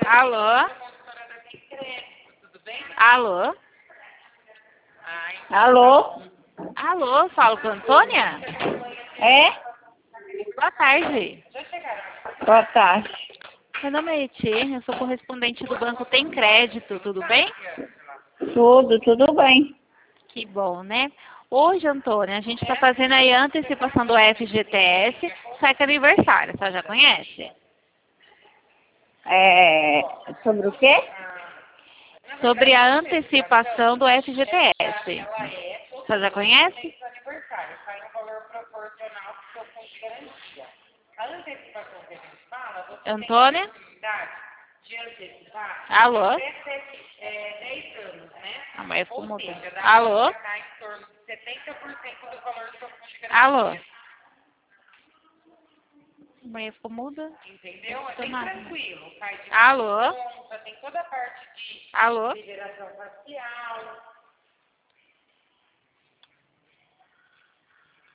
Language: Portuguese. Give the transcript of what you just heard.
Alô? Alô? Alô? Alô, falo com a Antônia? É? Boa tarde. Boa tarde. Meu nome é Eti, eu sou correspondente do Banco Tem Crédito, tudo bem? Tudo bem. Que bom, né? Hoje, Antônia, a gente está fazendo aí a antecipação do FGTS, sai que é aniversário, você já conhece? Sobre o quê? Sobre a antecipação do FGTS. Você já conhece? Antônia? Alô? A mãe ficou mudando. Alô? Alô? A mãe ficou muda? Entendeu? É bem tranquilo. Faz de Alô? conta, tem toda a parte de Alô? liberação facial.